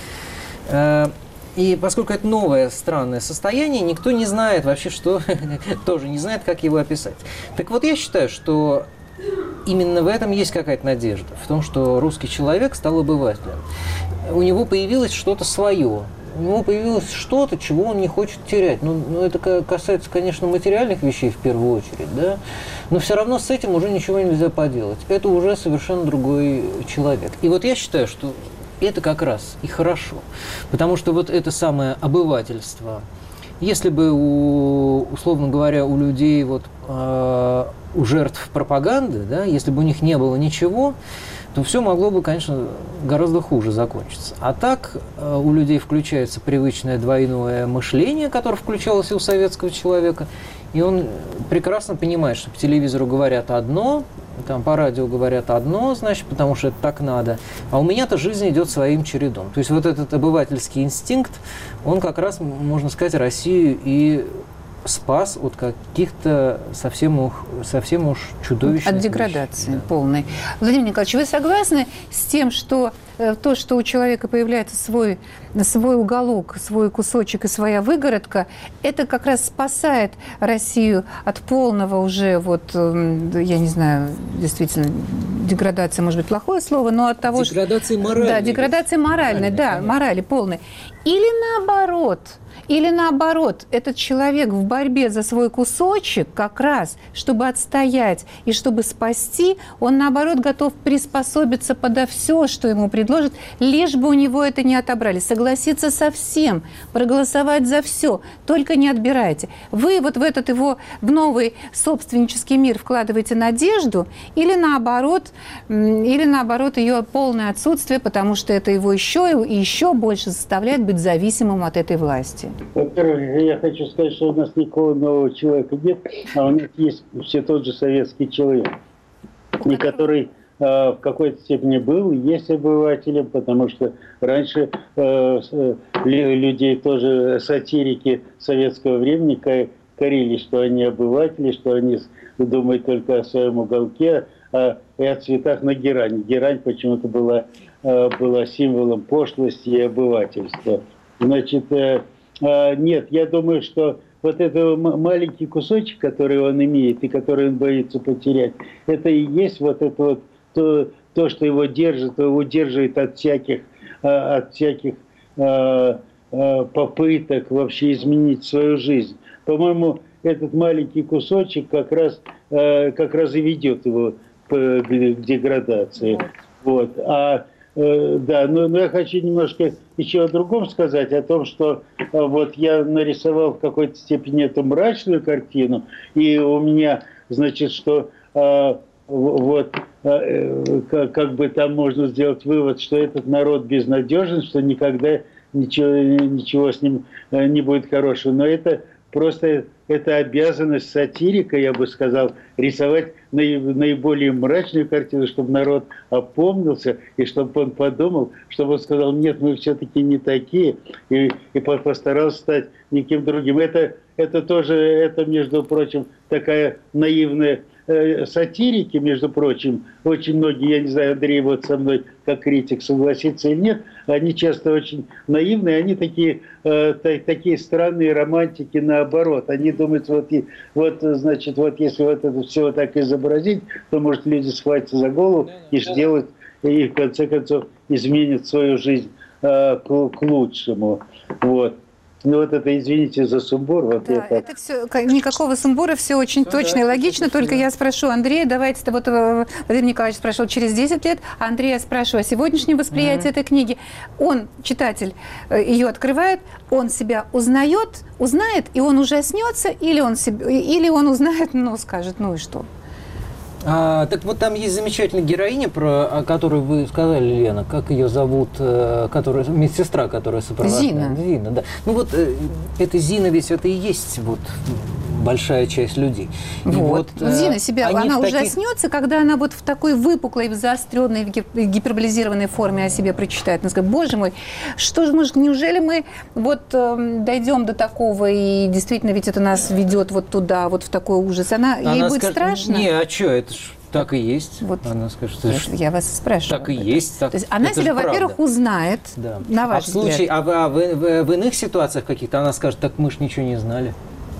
Speaker 3: Да? И поскольку это новое странное состояние, никто не знает вообще, что тоже не знает, как его описать. Так вот, я считаю, что именно в этом есть какая-то надежда, в том, что русский человек стал обывателем. У него появилось что-то свое, у него появилось что-то, чего он не хочет терять. Ну, это касается, конечно, материальных вещей в первую очередь, да, но все равно с этим уже ничего нельзя поделать. Это уже совершенно другой человек. И вот я считаю, что это как раз и хорошо, потому что вот это самое обывательство, если бы, условно говоря, у людей, вот, у жертв пропаганды, да, если бы у них не было ничего, то все могло бы, конечно, гораздо хуже закончиться. А так у людей включается привычное двойное мышление, которое включалось и у советского человека, и он прекрасно понимает, что по телевизору говорят одно, там по радио говорят одно, значит, потому что это так надо. А у меня-то жизнь идет своим чередом. То есть вот этот обывательский инстинкт, он как раз, можно сказать, Россию и спас от каких-то совсем уж чудовищных
Speaker 1: От деградации
Speaker 3: вещей.
Speaker 1: полной. Владимир Николаевич, вы согласны с тем, что то, что у человека появляется свой уголок, свой кусочек и своя выгородка, это как раз спасает Россию от полного уже, я не знаю, действительно, деградация, может быть, плохое слово, но от того,
Speaker 3: деградации моральной.
Speaker 1: Да, деградация моральной, да, морали полной. Или наоборот, этот человек в борьбе за свой кусочек, как раз, чтобы отстоять и чтобы спасти, он, наоборот, готов приспособиться подо все, что ему предложат, лишь бы у него это не отобрали. Согласиться со всем, проголосовать за все, только не отбирайте. Вы вот в этот его, в новый собственнический мир вкладываете надежду или наоборот ее полное отсутствие, потому что это его еще и еще больше заставляет быть зависимым от этой власти.
Speaker 2: Во-первых, я хочу сказать, что у нас никакого нового человека нет, а у нас есть все тот же советский человек, который в какой-то степени был и есть обывателем, потому что раньше людей тоже сатирики советского времени корили, что они обыватели, что они думают только о своем уголке, и о цветах на герани. Герань почему-то была символом пошлости и обывательства. Значит, нет, я думаю, что вот этот маленький кусочек, который он имеет и который он боится потерять, это и есть вот это вот то, что его удерживает от всяких попыток вообще изменить свою жизнь. По-моему, этот маленький кусочек как раз и ведет его к деградации. Вот. Да, но я хочу немножко еще о другом сказать, о том, что вот я нарисовал в какой-то степени эту мрачную картину, и у меня, значит, что как бы там можно сделать вывод, что этот народ безнадежен, что никогда ничего с ним не будет хорошего, но это просто это обязанность сатирика, я бы сказал, рисовать наиболее мрачную картину, чтобы народ опомнился, и чтобы он подумал, чтобы он сказал, нет, мы все-таки не такие, и постарался стать никем другим. Это тоже, между прочим, такая наивная сатирики, между прочим, очень многие, я не знаю, Андрей вот со мной как критик согласится или нет, они часто очень наивные, они такие странные романтики наоборот. Они думают, значит, если вот это все так изобразить, то, может, люди схватятся за голову и сделают, и в конце концов изменят свою жизнь к лучшему. Вот. Ну вот это, извините за сумбур. Вот
Speaker 1: да, это все, никакого сумбура, все очень точно и логично. Только я спрошу Андрея, давайте, Владимир Николаевич спрашивал через 10 лет, а Андрея спрашиваю о сегодняшнем восприятии этой книги. Он, читатель, ее открывает, он себя узнает, и он ужаснется, или он узнает, скажет, ну и что?
Speaker 3: Так вот там есть замечательная героиня, о которой вы сказали, Лена, как ее зовут, медсестра, которая сопровождает. Зина, да. Ну вот эта Зина, ведь это и есть вот большая часть людей.
Speaker 1: Зина себя, она ужаснется, когда она вот в такой выпуклой, заостренной, гиперболизированной форме о себе прочитает. Она скажет, боже мой, неужели мы дойдем до такого, и действительно ведь это нас ведет вот туда, вот в такой ужас. Ей будет страшно?
Speaker 3: Не, а что, это ж так и есть. Она скажет,
Speaker 1: я вас спрашиваю.
Speaker 3: Так и есть.
Speaker 1: То есть она себя, во-первых, узнает, на ваш взгляд.
Speaker 3: А в иных ситуациях каких-то она скажет, так мы ж ничего не знали.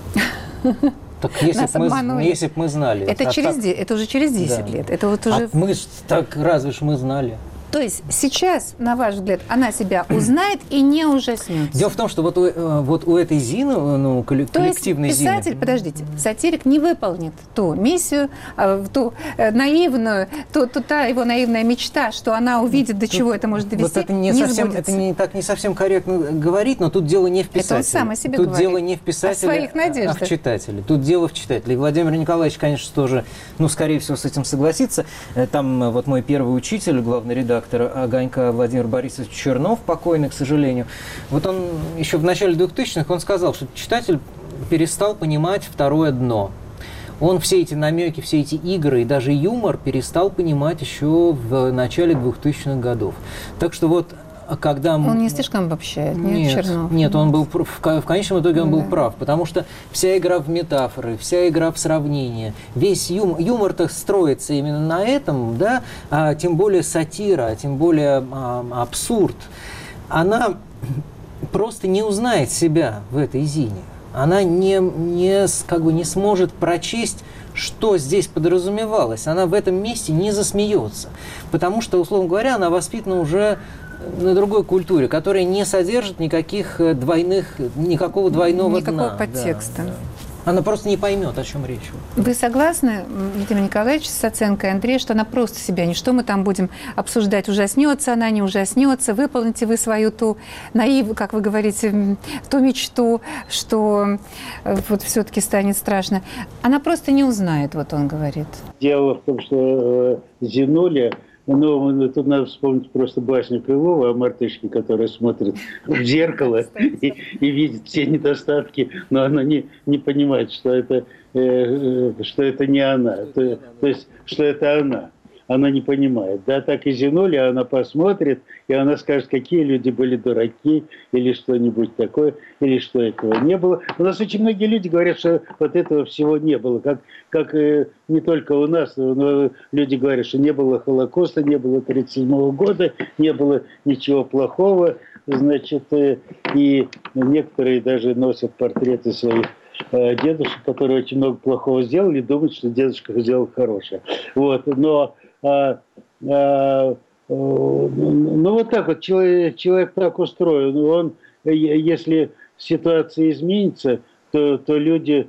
Speaker 3: Так если бы мы знали.
Speaker 1: Это уже через 10 лет. Это вот уже...
Speaker 3: мы так, разве ж мы знали?
Speaker 1: То есть сейчас, на ваш взгляд, она себя узнает и не ужаснется.
Speaker 3: Дело в том, что вот у этой Зины, коллективной Зины...
Speaker 1: То есть писатель, подождите, сатирик не выполнит ту миссию, ту наивную, та его наивная мечта, что она увидит, до чего это может довести,
Speaker 3: это не совсем корректно говорить, но тут дело не в писателе.
Speaker 1: Это он сам о себе
Speaker 3: тут
Speaker 1: говорит.
Speaker 3: Дело не в писателе,
Speaker 1: о своих надеждах.
Speaker 3: А в читателе. Тут дело в читателе. И Владимир Николаевич, конечно, тоже, скорее всего, с этим согласится. Там вот мой первый учитель, главный редактор «Огонька» Владимир Борисович Чернов, покойный, к сожалению. Вот он еще в начале 2000-х он сказал, что читатель перестал понимать второе дно. Он все эти намеки, все эти игры и даже юмор перестал понимать еще в начале 2000-х годов. Так что вот когда...
Speaker 1: Он не слишком обобщает, нет, Чернов?
Speaker 3: Нет, он был, в конечном итоге он был прав, потому что вся игра в метафоры, вся игра в сравнение, весь юмор-то строится именно на этом, да, а тем более сатира, тем более абсурд. Она просто не узнает себя в этой Зине. Она не сможет прочесть, что здесь подразумевалось. Она в этом месте не засмеется. Потому что, условно говоря, она воспитана уже на другой культуре, которая не содержит никакого двойного дна.
Speaker 1: Подтекста.
Speaker 3: Да. Она просто не поймет, о чем речь.
Speaker 1: Вы согласны, Владимир Николаевич, с оценкой Андрея, что она просто себя, не что мы там будем обсуждать, ужаснется она, не ужаснется, выполните вы свою ту наив, как вы говорите, ту мечту, что вот все-таки станет страшно. Она просто не узнает, вот он говорит.
Speaker 2: Дело в том, что Зинуля, тут надо вспомнить просто басню Крылова о мартышке, которая смотрит в зеркало и видит все недостатки, но она не понимает, что это не она, то есть, что это она. Она не понимает. Да, так и Зинуля, она посмотрит, и она скажет, какие люди были дураки, или что-нибудь такое, или что этого не было. У нас очень многие люди говорят, что вот этого всего не было. Как не только у нас, но люди говорят, что не было Холокоста, не было 1937 года, не было ничего плохого. Значит, и некоторые даже носят портреты своих дедушек, которые очень много плохого сделали, и думают, что дедушка сделал хорошее. Вот, но вот так вот человек так устроен. Он, если ситуация изменится, то люди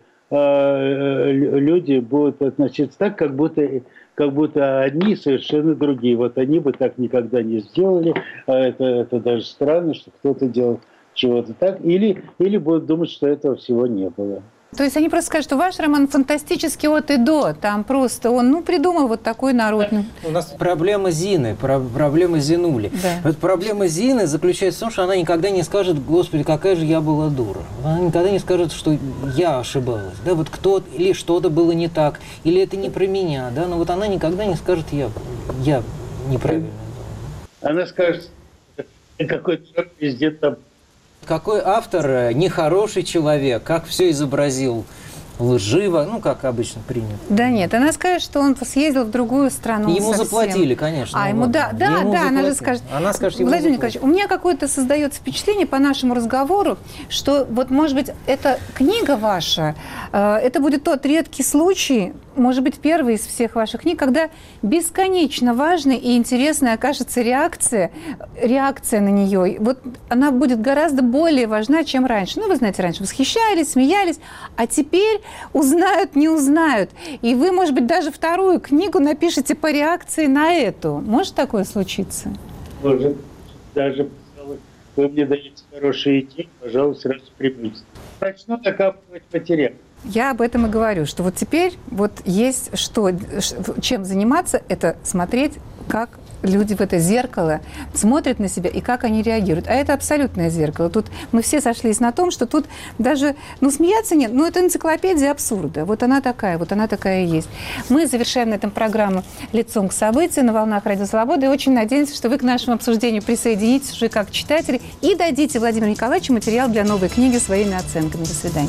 Speaker 2: будут относиться так, как будто одни совершенно другие. Вот они бы так никогда не сделали. Это даже странно, что кто-то делал чего-то так. Или будут думать, что этого всего не было.
Speaker 1: То есть они просто скажут, что ваш роман фантастический от и до. Там просто он придумал вот такой народный.
Speaker 3: У нас проблема Зины, проблема Зинули. Да. Вот проблема Зины заключается в том, что она никогда не скажет, Господи, какая же я была дура. Она никогда не скажет, что я ошибалась. Да, вот или что-то было не так, или это не про меня. Да, но вот она никогда не скажет, я неправильно.
Speaker 2: Она скажет, какой-то черт везде там.
Speaker 3: Какой автор нехороший человек, как все изобразил лживо, как обычно принято.
Speaker 1: Да нет, она скажет, что он съездил в другую страну.
Speaker 3: Ему заплатили, конечно.
Speaker 1: Ему она же скажет.
Speaker 3: Она скажет,
Speaker 1: Владимир Николаевич, у меня какое-то создается впечатление по нашему разговору, что вот, может быть, эта книга ваша, это будет тот редкий случай, может быть, первый из всех ваших книг, когда бесконечно важной и интересной окажется реакция на нее. Вот она будет гораздо более важна, чем раньше. Вы знаете, раньше восхищались, смеялись, а теперь узнают, не узнают. И вы, может быть, даже вторую книгу напишете по реакции на эту. Может такое случиться?
Speaker 2: Может. Даже вы мне даете хорошие идеи, пожалуйста, сразу примите. Начну накапливать материал.
Speaker 1: Я об этом и говорю, что вот теперь вот есть чем заниматься, это смотреть, как люди в это зеркало смотрят на себя и как они реагируют. А это абсолютное зеркало. Тут мы все сошлись на том, что тут даже, смеяться нет, это энциклопедия абсурда. Вот она такая и есть. Мы завершаем на этом программу «Лицом к событию» на волнах Радио Свобода и очень надеемся, что вы к нашему обсуждению присоединитесь уже как читатели и дадите Владимиру Николаевичу материал для новой книги своими оценками. До свидания.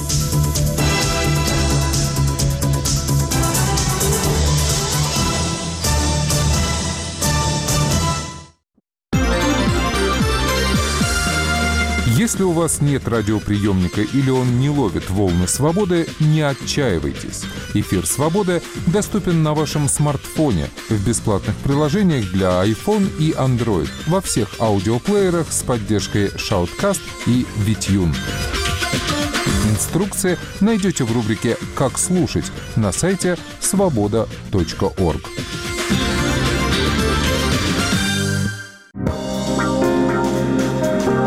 Speaker 7: Если у вас нет радиоприемника или он не ловит волны свободы, не отчаивайтесь. Эфир «Свобода» доступен на вашем смартфоне в бесплатных приложениях для iPhone и Android во всех аудиоплеерах с поддержкой Shoutcast и VTune. Инструкции найдете в рубрике «Как слушать» на сайте svoboda.org.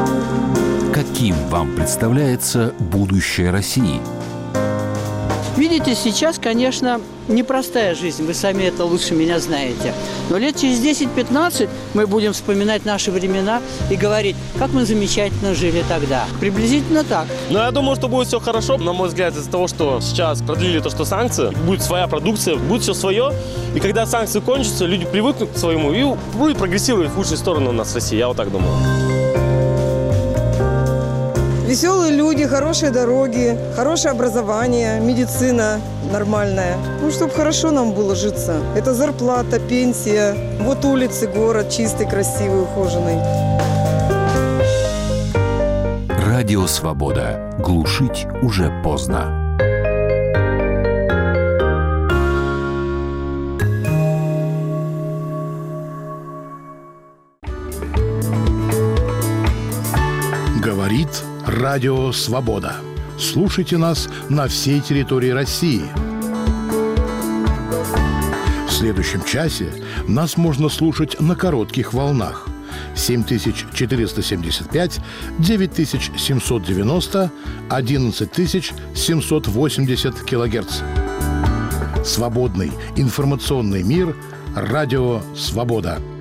Speaker 13: Каким вам представляется будущее России?
Speaker 14: Видите,
Speaker 13: видите, сейчас, конечно, непростая жизнь, вы сами это лучше меня знаете. Но лет через 10-15 мы будем вспоминать наши времена и говорить, как мы замечательно жили тогда. Приблизительно так.
Speaker 14: Но я думаю, что будет все хорошо, на мой взгляд, из-за того, что сейчас продлили то, что санкции, будет своя продукция, будет все свое. И когда санкции кончатся, люди привыкнут к своему и будет прогрессировать в лучшую сторону у нас в России, я вот так думаю.
Speaker 15: Веселые люди, хорошие дороги, хорошее образование, медицина нормальная. Ну, чтобы хорошо нам было житься. Это зарплата, пенсия. Вот улицы, город чистый, красивый, ухоженный.
Speaker 16: Радио «Свобода». Глушить уже поздно.
Speaker 17: Говорит Радио «Свобода». Слушайте нас на всей территории России. В следующем часе нас можно слушать на коротких волнах. 7475, 9790, 11780 килогерц. Свободный информационный мир. Радио «Свобода».